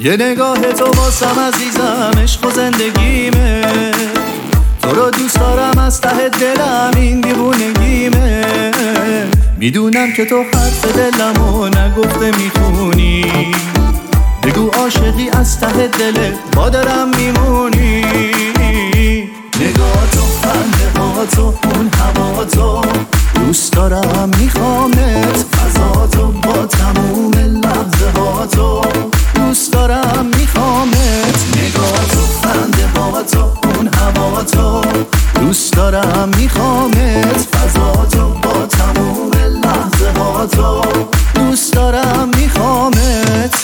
یه نگاه تو واسم عزیزم عشق و زندگیمه، تو رو دوست دارم از ته دلم، این دیوونگیمه. میدونم که تو حرف دلمو نگفته میتونی، بگو عاشقی از ته دلت با دلم میمونی. نگاه تو، خنده ها تو، اون هوا تو، دوست دارم میخوامت، فضا تو با تموم لحظه ها تو، دوست دارم میخوامت. نگاه تو، خنده ها تو، اون هوا تو، دوست دارم میخوامت، فضا تو با تموم لحظه ها تو، دوست دارم میخوامت.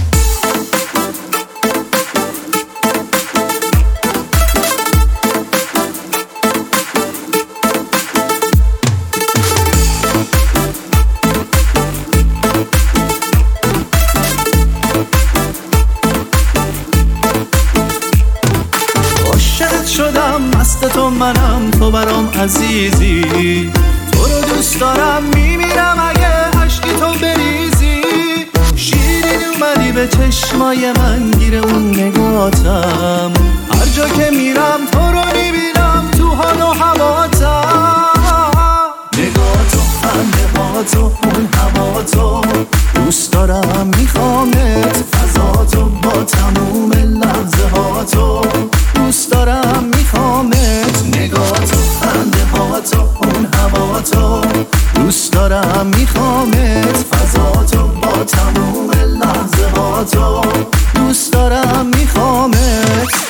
شدم مست تو، منم تو برام عزیزی، تو رو دوست دارم میمیرم اگه عشقی تو بریزی. شیرین اومدی به چشمای من، گیر اون نگاتم، هر جا که میرم تو رو میبینم تو حال و هواتم. نگاه تو، خنده ها تو، اون هوا تو، دوست دارم میخوامت، فضا تو با تموم لحظه ها تو، دوست دارم میخوامت. نگاه تو، خنده ها تو، اون هوا تو، دوست دارم میخوامت، فضا تو با تموم لحظه ها تو، دوست دارم میخوامت.